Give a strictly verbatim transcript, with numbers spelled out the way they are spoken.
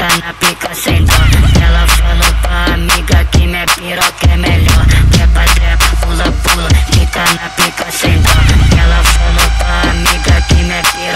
fica na pica sem dó. Ela falou pra amiga que minha piroca é melhor. Trepa, trepa, pula, pula, fica na pica sem dó. Ela falou pra amiga que minha piroca